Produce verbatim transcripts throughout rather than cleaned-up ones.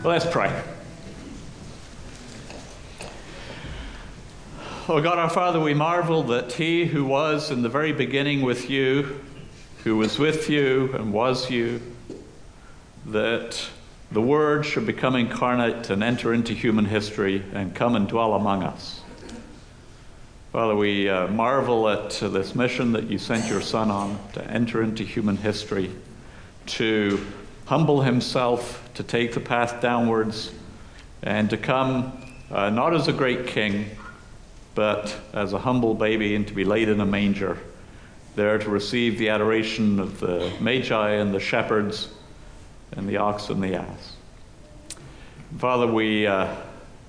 Well, let's pray. Oh God, our Father, we marvel that he who was in the very beginning with you, who was with you and was you, that the Word should become incarnate and enter into human history and come and dwell among us. Father, we uh, marvel at this mission that you sent your Son on, to enter into human history, to humble himself, to take the path downwards, and to come uh, not as a great king, but as a humble baby, and to be laid in a manger, there to receive the adoration of the Magi and the shepherds and the ox and the ass. Father, we uh, uh,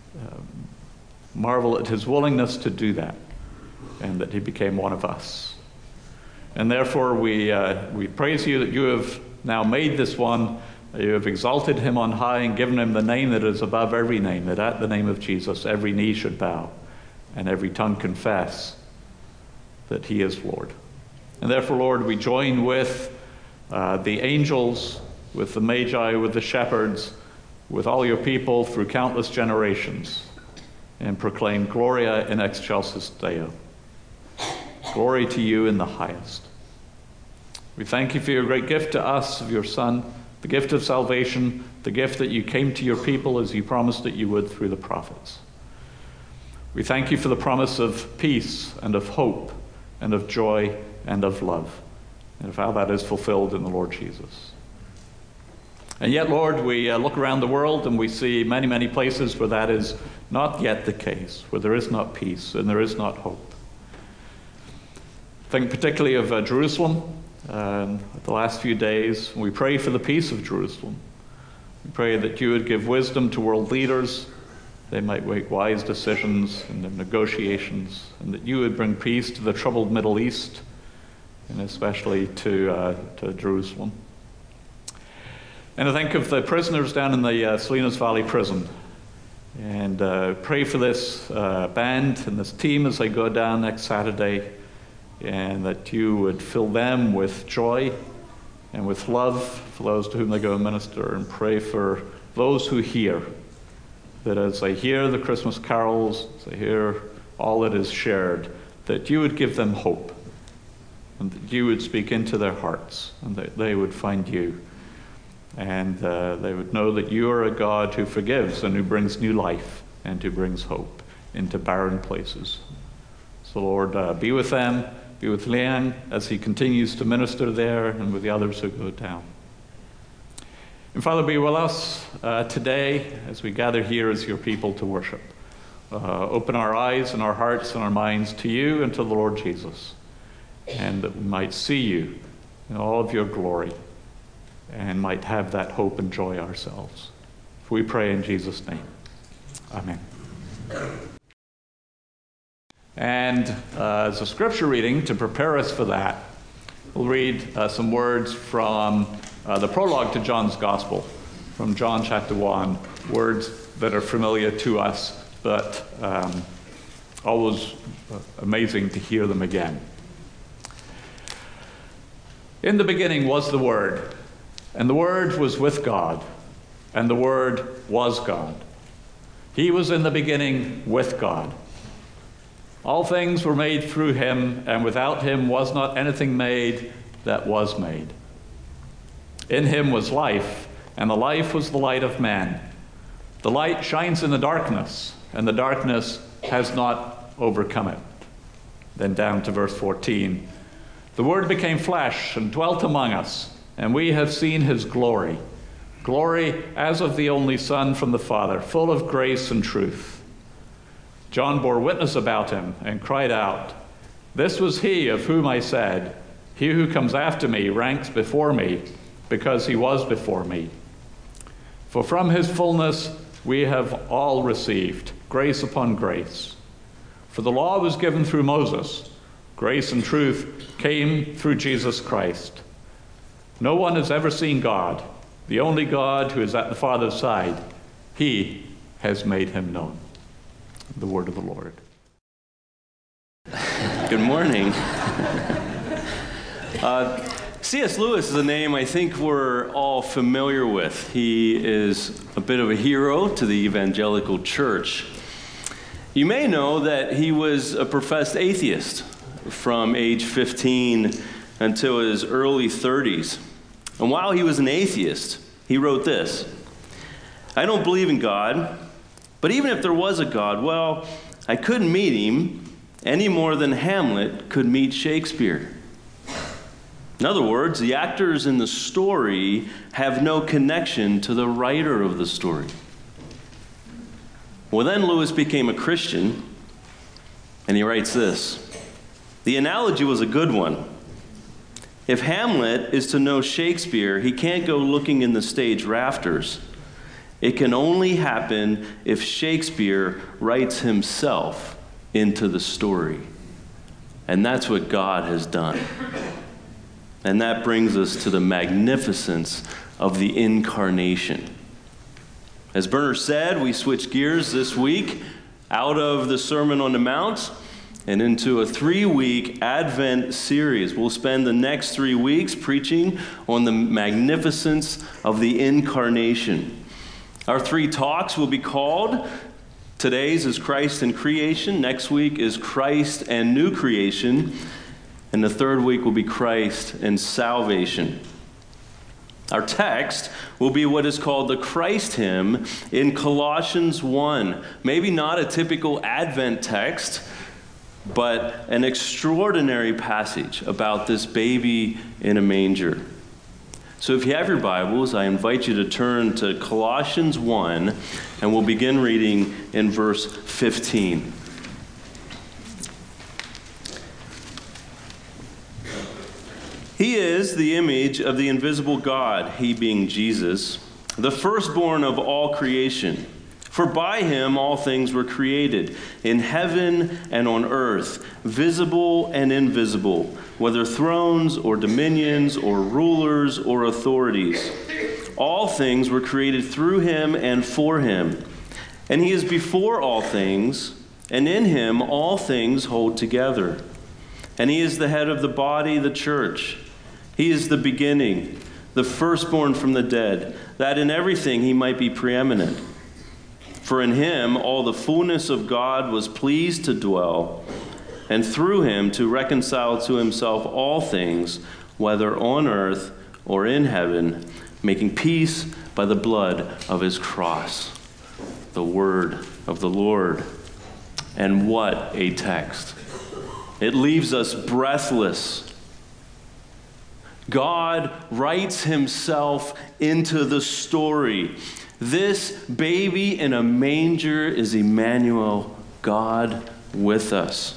marvel at his willingness to do that, and that he became one of us. And therefore we, uh, we praise you that you have now made this one, you have exalted him on high and given him the name that is above every name, that at the name of Jesus every knee should bow and every tongue confess that he is Lord. And therefore, Lord, we join with uh, the angels, with the Magi, with the shepherds, with all your people through countless generations, and proclaim Gloria in excelsis Deo. Glory to you in the highest. We thank you for your great gift to us of your Son, the gift of salvation, the gift that you came to your people as you promised that you would through the prophets. We thank you for the promise of peace and of hope and of joy and of love, and of how that is fulfilled in the Lord Jesus. And yet, Lord, we uh, look around the world and we see many, many places where that is not yet the case, where there is not peace and there is not hope. Think particularly of uh, Jerusalem. Um, the last few days, we pray for the peace of Jerusalem. We pray that you would give wisdom to world leaders, they might make wise decisions in their negotiations, and that you would bring peace to the troubled Middle East, and especially to, uh, to Jerusalem. And I think of the prisoners down in the uh, Salinas Valley prison, and uh, pray for this uh, band and this team as they go down next Saturday, and that you would fill them with joy and with love for those to whom they go and minister, and pray for those who hear, that as they hear the Christmas carols, as they hear all that is shared, that you would give them hope, and that you would speak into their hearts, and that they would find you, and uh, they would know that you are a God who forgives and who brings new life and who brings hope into barren places. So Lord, uh, be with them. Be with Liang as he continues to minister there, and with the others who go down. And Father, be with us uh, today as we gather here as your people to worship. Uh, open our eyes and our hearts and our minds to you and to the Lord Jesus, and that we might see you in all of your glory and might have that hope and joy ourselves. For we pray in Jesus' name. Amen. And uh, as a scripture reading to prepare us for that, we'll read uh, some words from uh, the prologue to John's Gospel, from John chapter one, words that are familiar to us, but um, always amazing to hear them again. In the beginning was the Word, and the Word was with God, and the Word was God. He was in the beginning with God. All things were made through him, and without him was not anything made that was made. In him was life, and the life was the light of man. The light shines in the darkness, and the darkness has not overcome it. Then down to verse fourteen. The Word became flesh and dwelt among us, and we have seen his glory. Glory as of the only Son from the Father, full of grace and truth. John bore witness about him and cried out, "This was he of whom I said, 'He who comes after me ranks before me, because he was before me.' For from his fullness we have all received grace upon grace. For the law was given through Moses. Grace and truth came through Jesus Christ. No one has ever seen God, the only God who is at the Father's side. He has made him known." The word of the Lord. Good morning. uh, C S Lewis is a name I think we're all familiar with. He is a bit of a hero to the evangelical church. You may know that he was a professed atheist from age fifteen until his early thirties. And while he was an atheist, he wrote this: "I don't believe in God, but even if there was a God, well, I couldn't meet him any more than Hamlet could meet Shakespeare." In other words, the actors in the story have no connection to the writer of the story. Well, then Lewis became a Christian, and he writes this: "The analogy was a good one. If Hamlet is to know Shakespeare, he can't go looking in the stage rafters. It can only happen if Shakespeare writes himself into the story." And that's what God has done. And that brings us to the magnificence of the incarnation. As Bernard said, we switch gears this week out of the Sermon on the Mount and into a three-week Advent series. We'll spend the next three weeks preaching on the magnificence of the incarnation. Our three talks will be called, today's is Christ and Creation, next week is Christ and New Creation, and the third week will be Christ and Salvation. Our text will be what is called the Christ hymn in Colossians one. Maybe not a typical Advent text, but an extraordinary passage about this baby in a manger. So if you have your Bibles, I invite you to turn to Colossians one, and we'll begin reading in verse fifteen. "He is the image of the invisible God, he being Jesus, the firstborn of all creation. For by him all things were created, in heaven and on earth, visible and invisible, whether thrones or dominions or rulers or authorities. All things were created through him and for him. And he is before all things, and in him all things hold together. And he is the head of the body, the church. He is the beginning, the firstborn from the dead, that in everything he might be preeminent. For in him all the fullness of God was pleased to dwell, and through him to reconcile to himself all things, whether on earth or in heaven, making peace by the blood of his cross." The word of the Lord. And what a text. It leaves us breathless. God writes himself into the story. This baby in a manger is Emmanuel, God with us.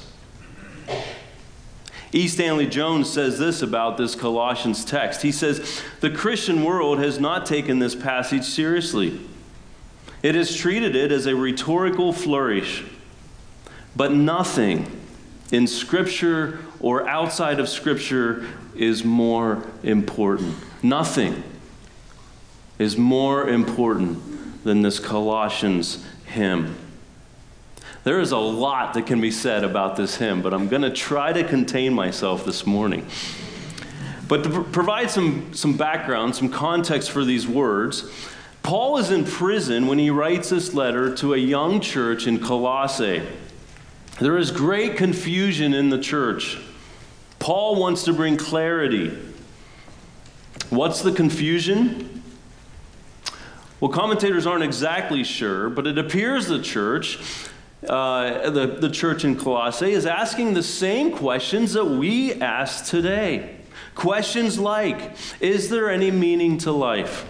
E. Stanley Jones says this about this Colossians text. He says, "The Christian world has not taken this passage seriously. It has treated it as a rhetorical flourish. But nothing in Scripture or outside of Scripture is more important. Nothing is more important than this Colossians hymn." There is a lot that can be said about this hymn, but I'm going to try to contain myself this morning. But to provide some, some background, some context for these words, Paul is in prison when he writes this letter to a young church in Colossae. There is great confusion in the church. Paul wants to bring clarity. What's the confusion? Well, commentators aren't exactly sure, but it appears the church, uh, the, the church in Colossae, is asking the same questions that we ask today. Questions like, is there any meaning to life?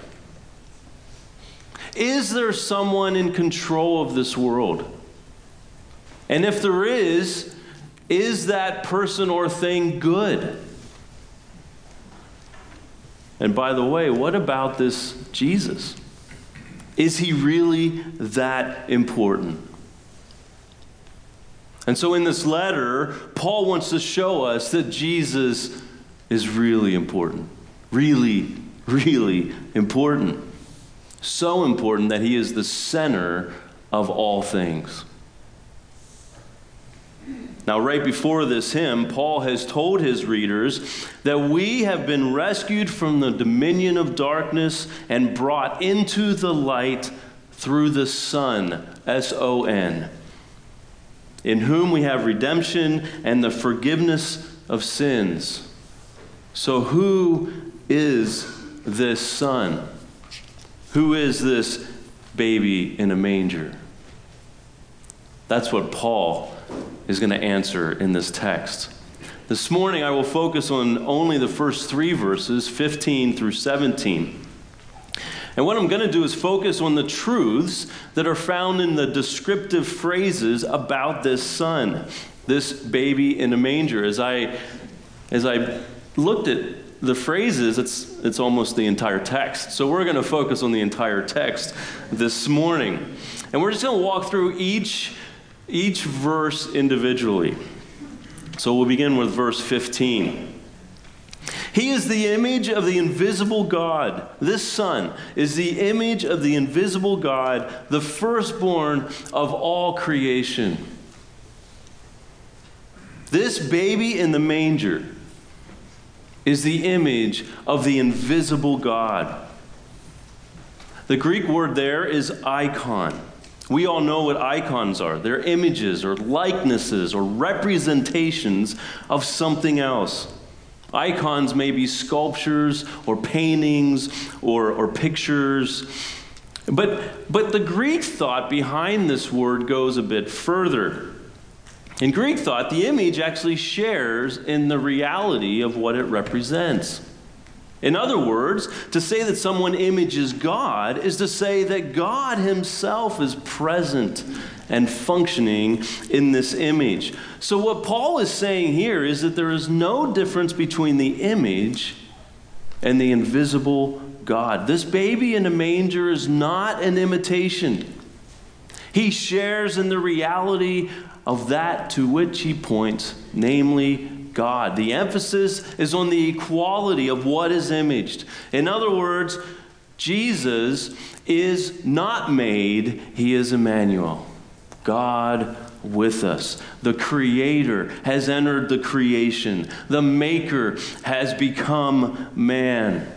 Is there someone in control of this world? And if there is, is that person or thing good? And by the way, what about this Jesus? Is he really that important? And so in this letter, Paul wants to show us that Jesus is really important. Really, really important. So important that he is the center of all things. Now, right before this hymn, Paul has told his readers that we have been rescued from the dominion of darkness and brought into the light through the Son, S O N, in whom we have redemption and the forgiveness of sins. So who is this Son? Who is this baby in a manger? That's what Paul is going to answer in this text. This morning I will focus on only the first three verses, fifteen through seventeen. And what I'm going to do is focus on the truths that are found in the descriptive phrases about this Son, this baby in a manger. As I, as I looked at the phrases, it's, it's almost the entire text. So we're going to focus on the entire text this morning. And we're just going to walk through each Each verse individually. So we'll begin with verse fifteen. He is the image of the invisible God. This Son is the image of the invisible God, the firstborn of all creation. This baby in the manger is the image of the invisible God. The Greek word there is icon. We all know what icons are. They're images or likenesses or representations of something else. Icons may be sculptures or paintings or, or pictures. But, but the Greek thought behind this word goes a bit further. In Greek thought, the image actually shares in the reality of what it represents. In other words, to say that someone images God is to say that God himself is present and functioning in this image. So what Paul is saying here is that there is no difference between the image and the invisible God. This baby in a manger is not an imitation. He shares in the reality of that to which he points, namely God. The emphasis is on the equality of what is imaged. In other words, Jesus is not made, he is Emmanuel, God with us. The Creator has entered the creation. The Maker has become man.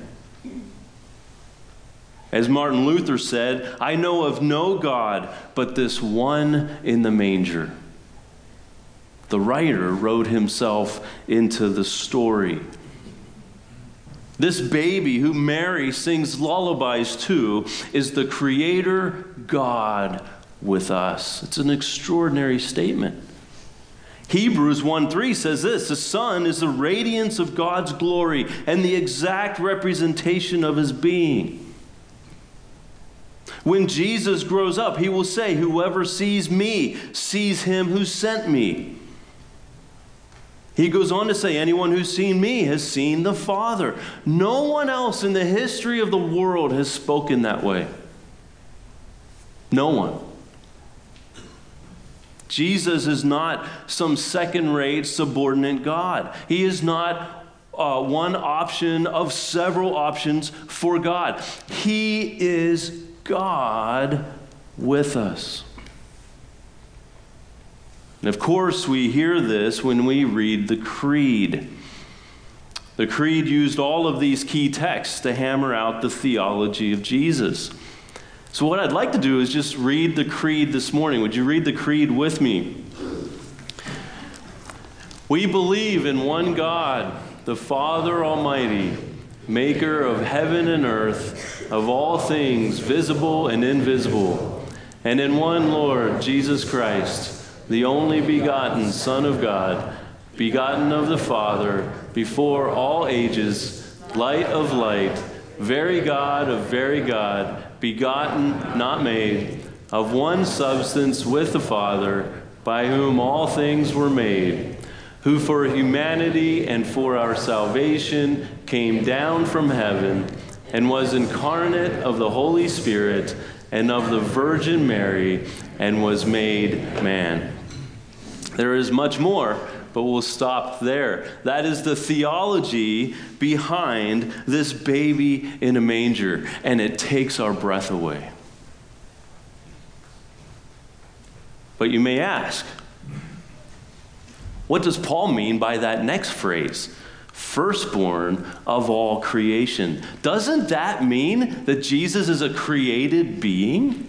As Martin Luther said, I know of no God but this one in the manger. The writer wrote himself into the story. This baby who Mary sings lullabies to is the Creator God with us. It's an extraordinary statement. Hebrews one three says this, the Son is the radiance of God's glory and the exact representation of his being. When Jesus grows up, he will say, whoever sees me sees him who sent me. He goes on to say, anyone who's seen me has seen the Father. No one else in the history of the world has spoken that way. No one. Jesus is not some second-rate subordinate God. He is not uh, one option of several options for God. He is God with us. And of course, we hear this when we read the Creed. The Creed used all of these key texts to hammer out the theology of Jesus. So what I'd like to do is just read the Creed this morning. Would you read the Creed with me? We believe in one God, the Father Almighty, maker of heaven and earth, of all things visible and invisible, and in one Lord, Jesus Christ, the only begotten Son of God, begotten of the Father, before all ages, light of light, very God of very God, begotten, not made, of one substance with the Father, by whom all things were made, who for humanity and for our salvation came down from heaven, and was incarnate of the Holy Spirit and of the Virgin Mary, and was made man. There is much more, but we'll stop there. That is the theology behind this baby in a manger, and it takes our breath away. But you may ask, What does Paul mean by that next phrase? Firstborn of all creation. Doesn't that mean that Jesus is a created being?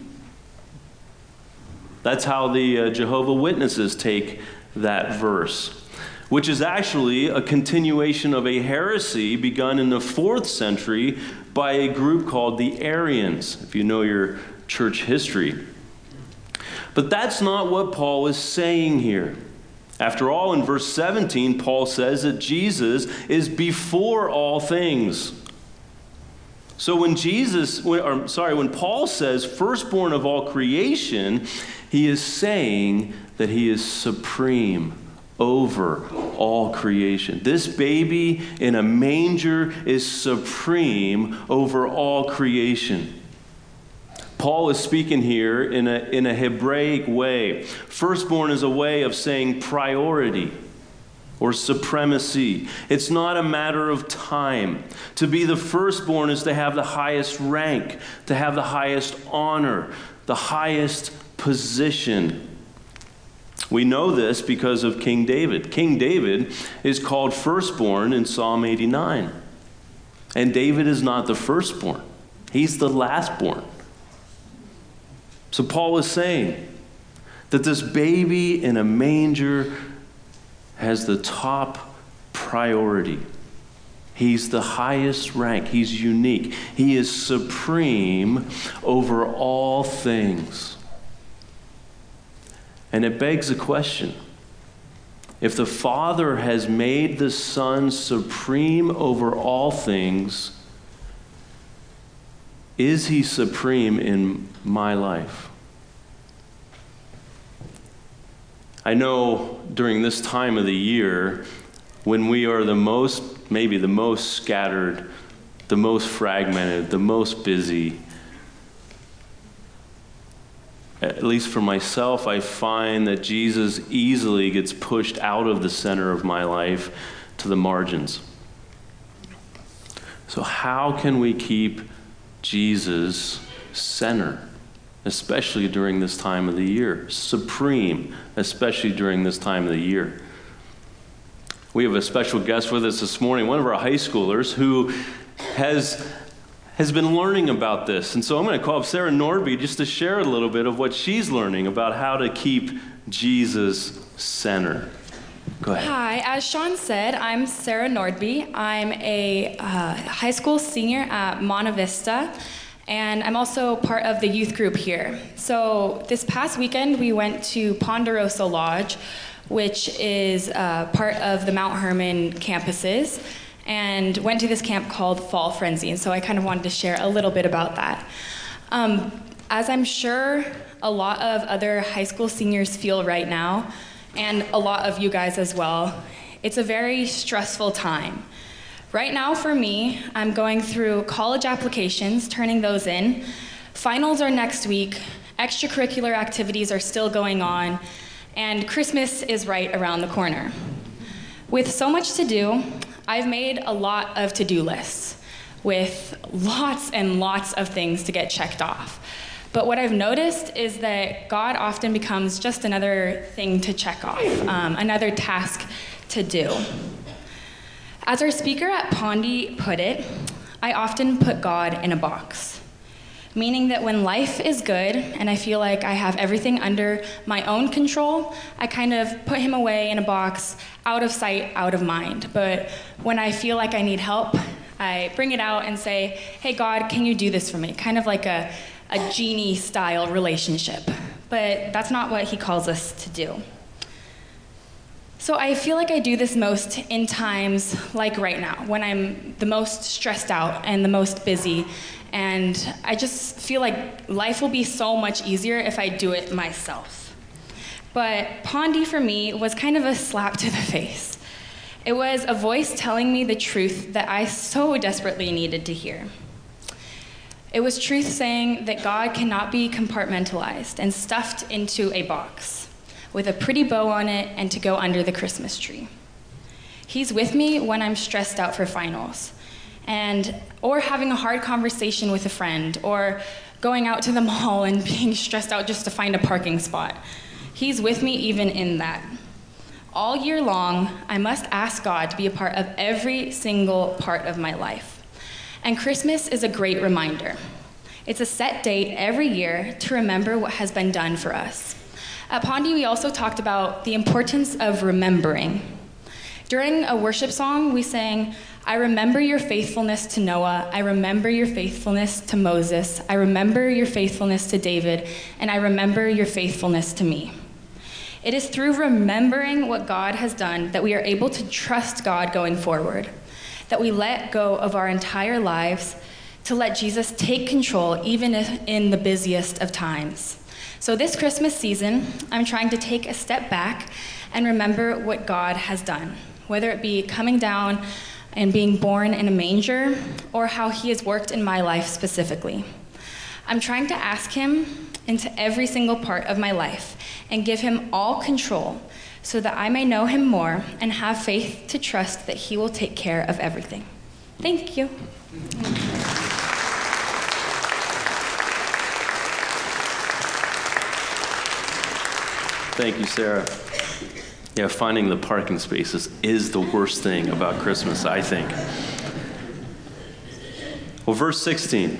That's how the uh, Jehovah's Witnesses take that verse, which is actually a continuation of a heresy begun in the fourth century by a group called the Arians, if you know your church history. But that's not what Paul is saying here. After all, in verse seventeen, Paul says that Jesus is before all things. So when Jesus, or sorry, when Paul says firstborn of all creation, he is saying that he is supreme over all creation. This baby in a manger is supreme over all creation. Paul is speaking here in a, in a Hebraic way. Firstborn is a way of saying priority or supremacy. It's not a matter of time. To be the firstborn is to have the highest rank, to have the highest honor, the highest position. We know this because of King David. King David is called firstborn in Psalm eighty-nine. And David is not the firstborn. He's the lastborn. So Paul is saying that this baby in a manger has the top priority. He's the highest rank. He's unique. He is supreme over all things. And it begs a question. If the Father has made the Son supreme over all things, is he supreme in my life? I know during this time of the year, when we are the most, maybe the most scattered, the most fragmented, the most busy, at least for myself, I find that Jesus easily gets pushed out of the center of my life to the margins. So how can we keep Jesus center, especially during this time of the year? Supreme, especially during this time of the year. We have a special guest with us this morning, one of our high schoolers who has has been learning about this. And so I'm going to call up Sarah Nordby just to share a little bit of what she's learning about how to keep Jesus center. Go ahead. Hi, as Sean said, I'm Sarah Nordby. I'm a uh, high school senior at Monte Vista, and I'm also part of the youth group here. So this past weekend, we went to Ponderosa Lodge, which is uh, part of the Mount Hermon campuses, and went to this camp called Fall Frenzy. And so I kind of wanted to share a little bit about that. Um, as I'm sure a lot of other high school seniors feel right now, and a lot of you guys as well, it's a very stressful time. Right now for me, I'm going through college applications, turning those in. Finals are next week, extracurricular activities are still going on, and Christmas is right around the corner. With so much to do, I've made a lot of to-do lists with lots and lots of things to get checked off. But what I've noticed is that God often becomes just another thing to check off, um, another task to do. As our speaker at Pondy put it, I often put God in a box, meaning that when life is good and I feel like I have everything under my own control, I kind of put him away in a box, out of sight, out of mind. But when I feel like I need help, I bring it out and say, hey God, can you do this for me? Kind of like a, a genie-style relationship. But that's not what he calls us to do. So I feel like I do this most in times like right now, when I'm the most stressed out and the most busy, and I just feel like life will be so much easier if I do it myself. But Pondy for me was kind of a slap to the face. It was a voice telling me the truth that I so desperately needed to hear. It was truth saying that God cannot be compartmentalized and stuffed into a box with a pretty bow on it and to go under the Christmas tree. He's with me when I'm stressed out for finals, and or having a hard conversation with a friend, or going out to the mall and being stressed out just to find a parking spot. He's with me even in that. All year long, I must ask God to be a part of every single part of my life. And Christmas is a great reminder. It's a set date every year to remember what has been done for us. At Pondy, we also talked about the importance of remembering. During a worship song, we sang, I remember your faithfulness to Noah, I remember your faithfulness to Moses, I remember your faithfulness to David, and I remember your faithfulness to me. It is through remembering what God has done that we are able to trust God going forward, that we let go of our entire lives to let Jesus take control even in the busiest of times. So this Christmas season, I'm trying to take a step back and remember what God has done, whether it be coming down and being born in a manger or how he has worked in my life specifically. I'm trying to ask him into every single part of my life and give him all control so that I may know him more and have faith to trust that he will take care of everything. Thank you. Thank you, Sarah. Yeah, finding the parking spaces is the worst thing about Christmas, I think. Well, verse sixteen.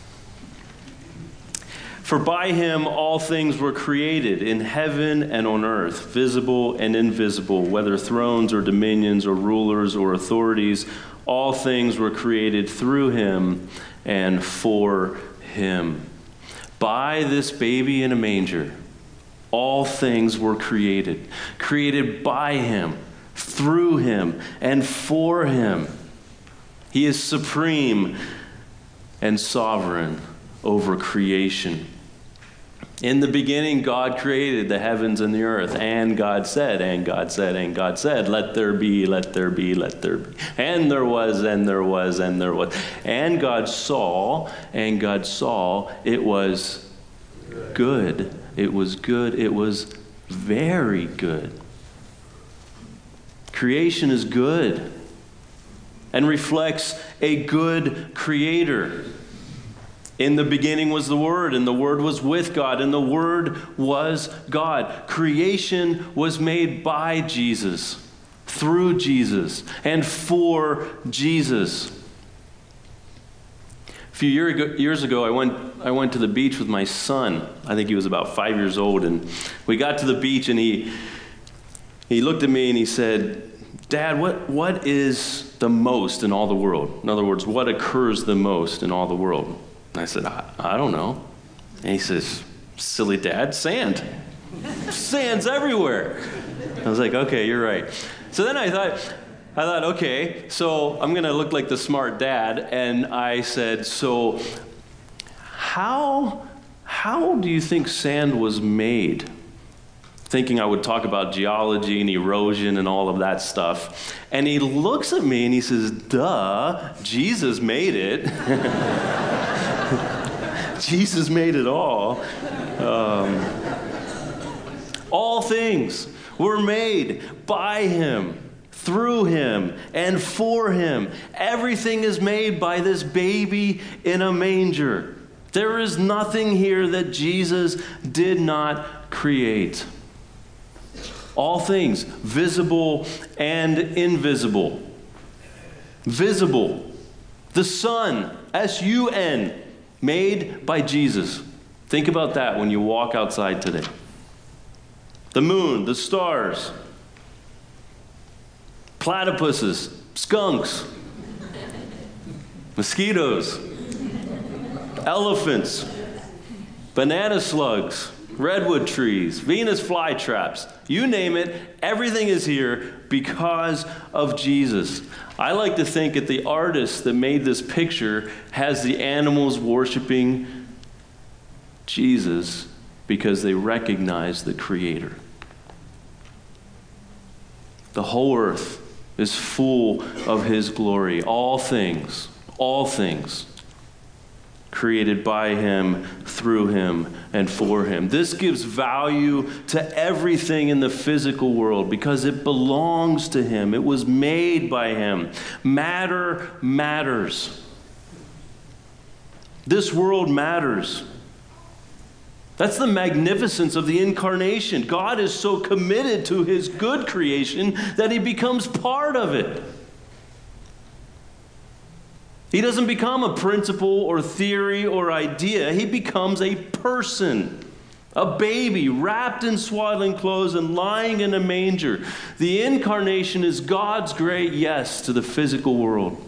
For by him all things were created, in heaven and on earth, visible and invisible, whether thrones or dominions or rulers or authorities, all things were created through him and for him. By this baby in a manger, all things were created, created by him, through him, and for him. He is supreme and sovereign over creation. In the beginning, God created the heavens and the earth, and God said, and God said, and God said, let there be, let there be, let there be. And there was, and there was, and there was. And God saw, and God saw, it was good. It was good. It was very good. Creation is good and reflects a good creator. In the beginning was the Word, and the Word was with God, and the Word was God. Creation was made by Jesus, through Jesus, and for Jesus. A few year ago, years ago, I went, I went to the beach with my son. I think he was about five years old, and we got to the beach, and he, he looked at me and he said, Dad, what, what is the most in all the world? In other words, what occurs the most in all the world? And I said, I, I don't know. And he says, silly dad, sand. Sand's everywhere. I was like, okay, you're right. So then I thought, I thought, okay, so I'm going to look like the smart dad. And I said, so how, how do you think sand was made? Thinking I would talk about geology and erosion and all of that stuff. And he looks at me and he says, duh, Jesus made it. Jesus made it all. Um, all things were made by him, through him, and for him. Everything is made by this baby in a manger. There is nothing here that Jesus did not create. All things, visible and invisible. Visible. The sun, S U N, made by Jesus. Think about that when you walk outside today. The moon, the stars, platypuses, skunks, mosquitoes, elephants, banana slugs, redwood trees, Venus flytraps, you name it, everything is here because of Jesus. I like to think that the artist that made this picture has the animals worshiping Jesus because they recognize the Creator. The whole earth is full of His glory. All things, all things created by him, through him, and for him. This gives value to everything in the physical world because it belongs to him. It was made by him. Matter matters. This world matters. That's the magnificence of the incarnation. God is so committed to his good creation that he becomes part of it. He doesn't become a principle or theory or idea. He becomes a person, a baby wrapped in swaddling clothes and lying in a manger. The incarnation is God's great yes to the physical world.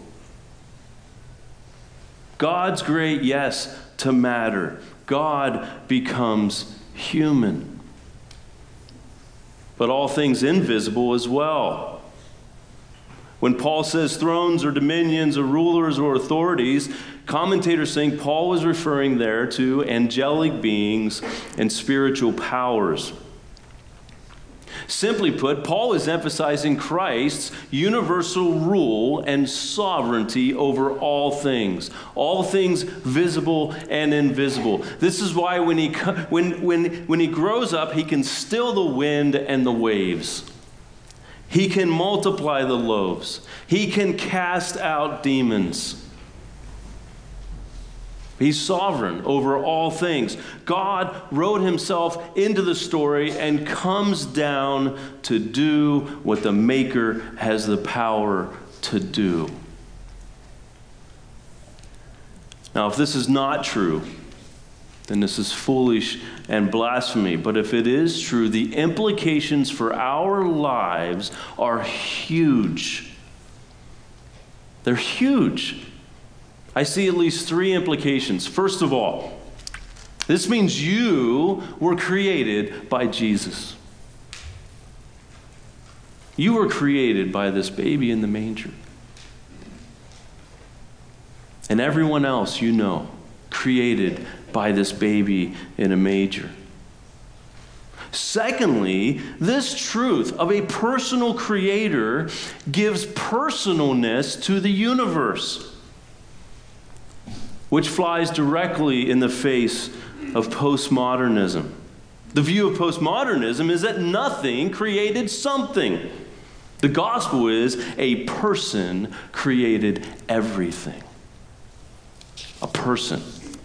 God's great yes to matter. God becomes human. But all things invisible as well. When Paul says thrones or dominions or rulers or authorities, commentators think Paul was referring there to angelic beings and spiritual powers. Simply put, Paul is emphasizing Christ's universal rule and sovereignty over all things, all things visible and invisible. This is why when he, when, when, when he grows up, he can still the wind and the waves. He can multiply the loaves. He can cast out demons. He's sovereign over all things. God wrote himself into the story and comes down to do what the Maker has the power to do. Now, if this is not true, then this is foolish and blasphemy. But if it is true, the implications for our lives are huge. They're huge. I see at least three implications. First of all, this means you were created by Jesus. You were created by this baby in the manger. And everyone else you know, created by this baby in a manger. Secondly, this truth of a personal creator gives personalness to the universe, which flies directly in the face of postmodernism. The view of postmodernism is that nothing created something. The gospel is a person created everything. A person.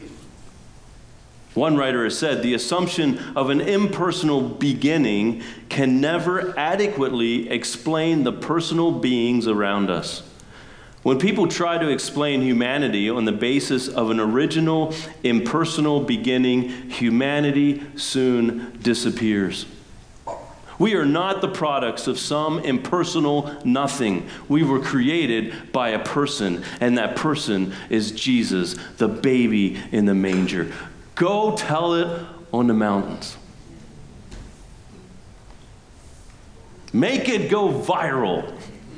One writer has said, the assumption of an impersonal beginning can never adequately explain the personal beings around us. When people try to explain humanity on the basis of an original, impersonal beginning, humanity soon disappears. We are not the products of some impersonal nothing. We were created by a person, and that person is Jesus, the baby in the manger. Go tell it on the mountains. Make it go viral.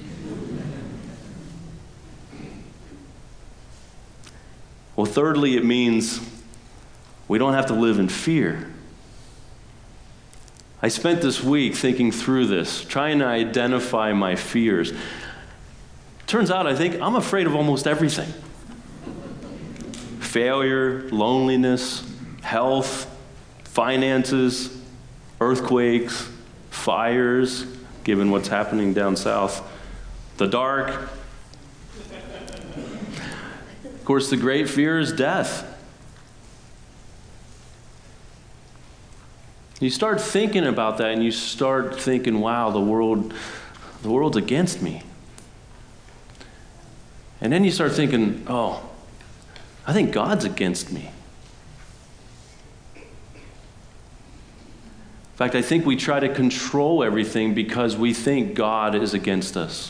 Well, thirdly, it means we don't have to live in fear. I spent this week thinking through this, trying to identify my fears. Turns out I think I'm afraid of almost everything. Failure, loneliness, health, finances, earthquakes, fires, given what's happening down south, the dark. Of course, the great fear is death. You start thinking about that and you start thinking, wow, the world, the world's against me. And then you start thinking, oh, I think God's against me. In fact, I think we try to control everything because we think God is against us.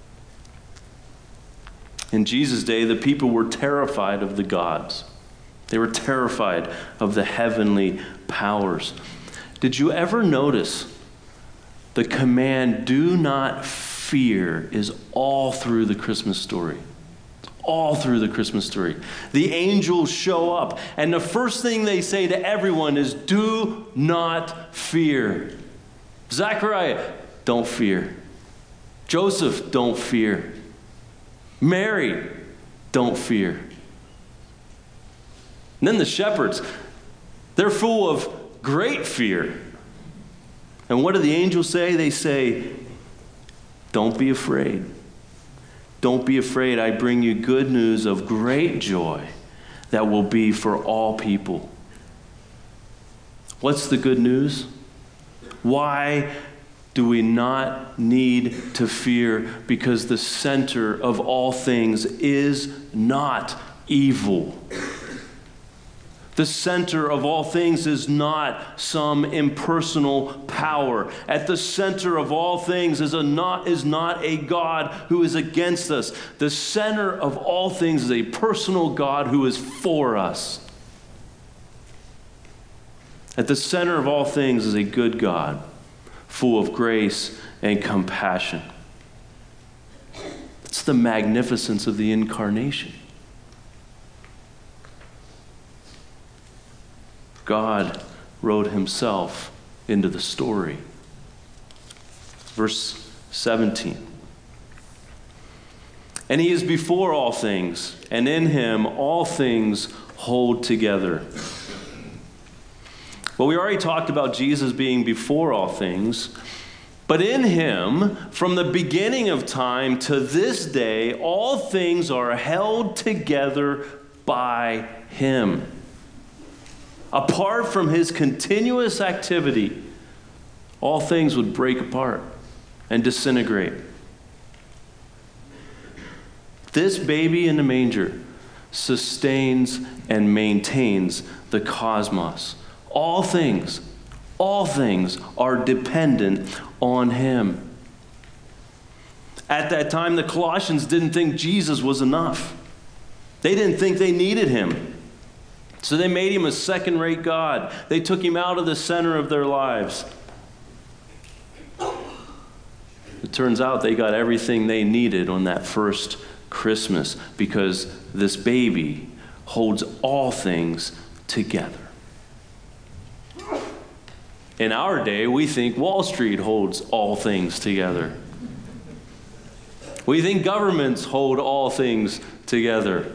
In Jesus' day, the people were terrified of the gods. They were terrified of the heavenly powers. Did you ever notice the command, do not fear, is all through the Christmas story? It's all through the Christmas story. The angels show up, and the first thing they say to everyone is, do not fear. Zechariah, don't fear. Joseph, don't fear. Mary, don't fear. And then the shepherds, they're full of great fear. And what do the angels say? They say, don't be afraid. Don't be afraid. I bring you good news of great joy that will be for all people. What's the good news? Why do we not need to fear? Because the center of all things is not evil. The center of all things is not some impersonal power. At the center of all things is, a not, is not a God who is against us. The center of all things is a personal God who is for us. At the center of all things is a good God, full of grace and compassion. It's the magnificence of the incarnation. God wrote himself into the story. Verse seventeen. And he is before all things, and in him all things hold together. Well, we already talked about Jesus being before all things, but in him, from the beginning of time to this day, all things are held together by him. Apart from his continuous activity, all things would break apart and disintegrate. This baby in the manger sustains and maintains the cosmos. All things, all things are dependent on him. At that time, the Colossians didn't think Jesus was enough. They didn't think they needed him. So they made him a second-rate God. They took him out of the center of their lives. It turns out they got everything they needed on that first Christmas because this baby holds all things together. In our day, we think Wall Street holds all things together. We think governments hold all things together.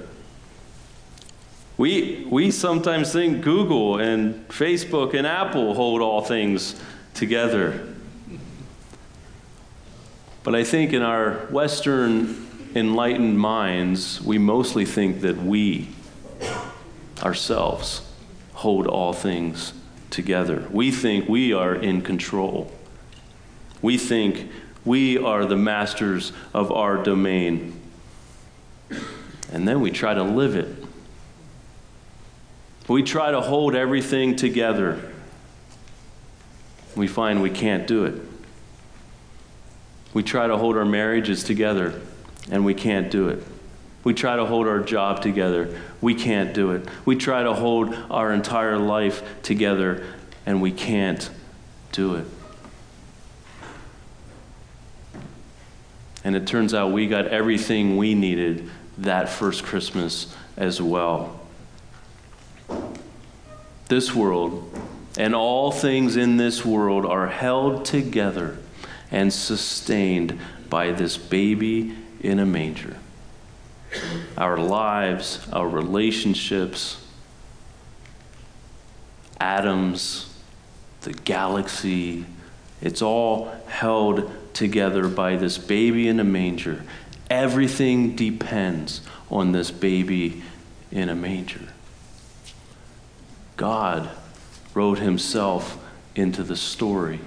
We, we sometimes think Google and Facebook and Apple hold all things together. But I think in our Western enlightened minds, we mostly think that we, ourselves, hold all things together. We think we are in control. We think we are the masters of our domain. And then we try to live it. We try to hold everything together. We find we can't do it. We try to hold our marriages together, and we can't do it. We try to hold our job together. We can't do it. We try to hold our entire life together, and we can't do it. And it turns out we got everything we needed that first Christmas as well. This world and all things in this world are held together and sustained by this baby in a manger. Our lives, our relationships, atoms, the galaxy, it's all held together by this baby in a manger. Everything depends on this baby in a manger. God wrote himself into the story.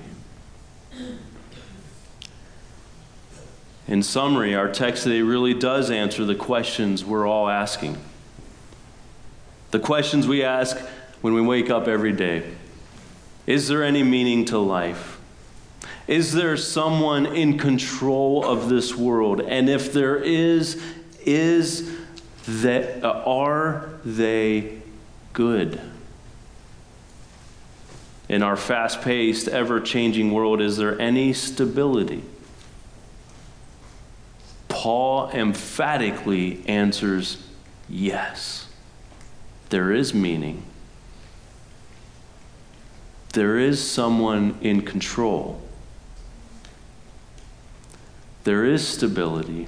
In summary, our text today really does answer the questions we're all asking. The questions we ask when we wake up every day. Is there any meaning to life? Is there someone in control of this world? And if there is, is that, uh, are they good? In our fast-paced, ever-changing world, is there any stability? Paul emphatically answers yes. There is meaning. There is someone in control. There is stability.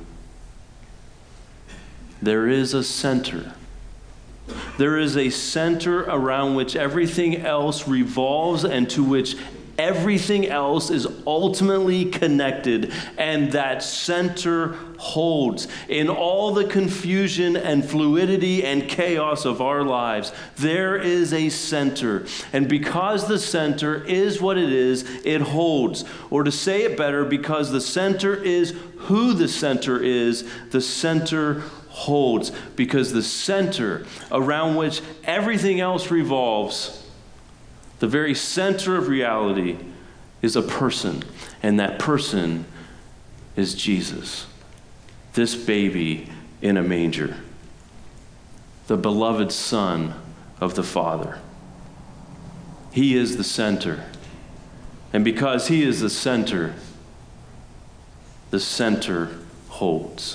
There is a center. There is a center around which everything else revolves and to which Everything else is ultimately connected, and that center holds. In all the confusion and fluidity and chaos of our lives, there is a center. And because the center is what it is, it holds. Or to say it better, because the center is who the center is, the center holds. Because the center around which everything else revolves, the very center of reality, is a person, and that person is Jesus, this baby in a manger, the beloved Son of the Father. He is the center, and because he is the center, the center holds.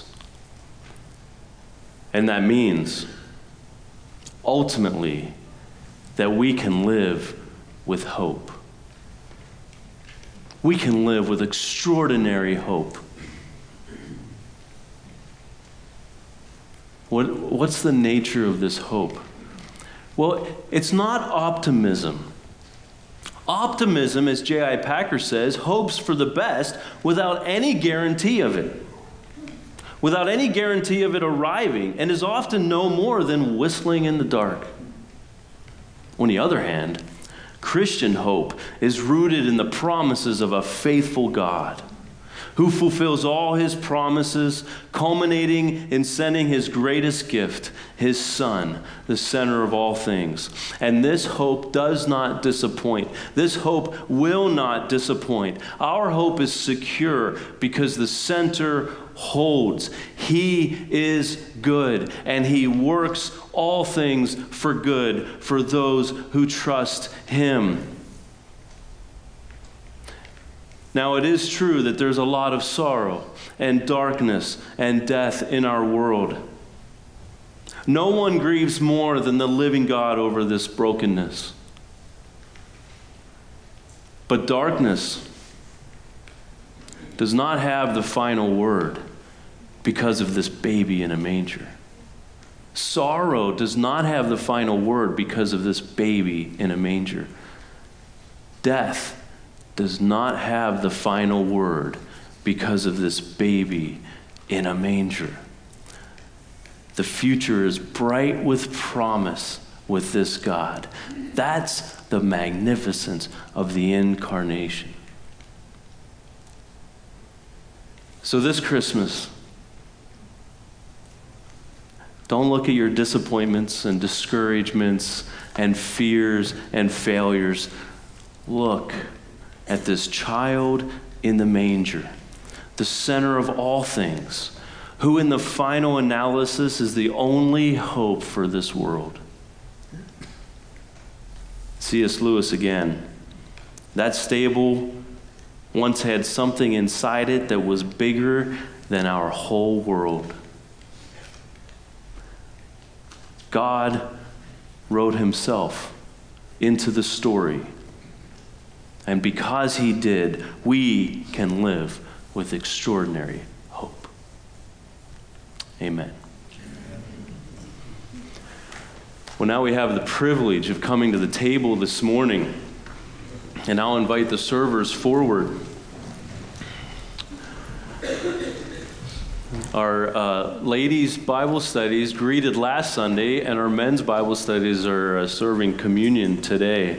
And that means, ultimately, that we can live with hope. We can live with extraordinary hope. What, what's the nature of this hope? Well, it's not optimism. Optimism, as J I Packer says, hopes for the best without any guarantee of it. Without any guarantee of it arriving, and is often no more than whistling in the dark. On the other hand, Christian hope is rooted in the promises of a faithful God who fulfills all his promises, culminating in sending his greatest gift, his Son, the center of all things. And this hope does not disappoint. This hope will not disappoint. Our hope is secure because the center holds. He is good, and he works all things for good for those who trust him. Now, it is true that there's a lot of sorrow and darkness and death in our world. No one grieves more than the living God over this brokenness. But darkness does not have the final word because of this baby in a manger. Sorrow does not have the final word because of this baby in a manger. Death does not have the final word because of this baby in a manger. The future is bright with promise with this God. That's the magnificence of the incarnation. So this Christmas, don't look at your disappointments and discouragements and fears and failures. Look at this child in the manger, the center of all things, who in the final analysis is the only hope for this world. C S Lewis again. That stable once had something inside it that was bigger than our whole world. God wrote himself into the story. And because he did, we can live with extraordinary hope. Amen. Well, now we have the privilege of coming to the table this morning. And I'll invite the servers forward. Our uh, ladies' Bible studies greeted last Sunday, and our men's Bible studies are uh, serving communion today.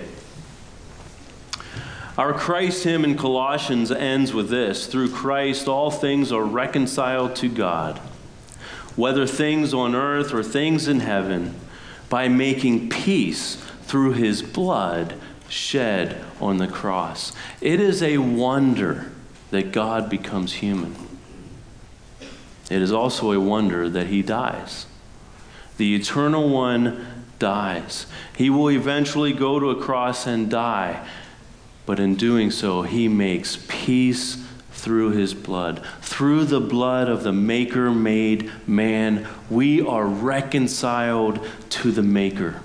Our Christ hymn in Colossians ends with this: through Christ all things are reconciled to God, whether things on earth or things in heaven, by making peace through his blood shed on the cross. It is a wonder that God becomes human. It is also a wonder that he dies. The eternal one dies. He will eventually go to a cross and die. But in doing so, he makes peace through his blood. Through the blood of the Maker-made man, we are reconciled to the Maker.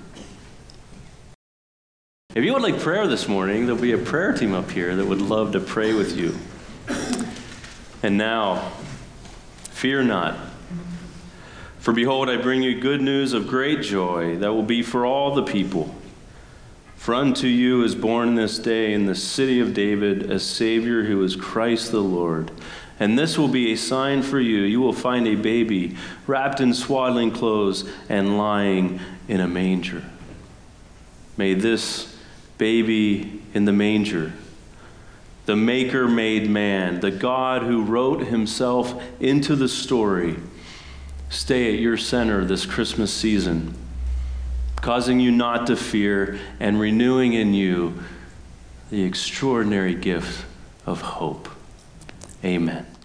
If you would like prayer this morning, there'll be a prayer team up here that would love to pray with you. And now, fear not. For behold, I bring you good news of great joy that will be for all the people. For unto you is born this day in the city of David a Savior who is Christ the Lord. And this will be a sign for you. You will find a baby wrapped in swaddling clothes and lying in a manger. May this baby in the manger, the Maker made man, the God who wrote himself into the story, stay at your center this Christmas season, causing you not to fear and renewing in you the extraordinary gift of hope. Amen.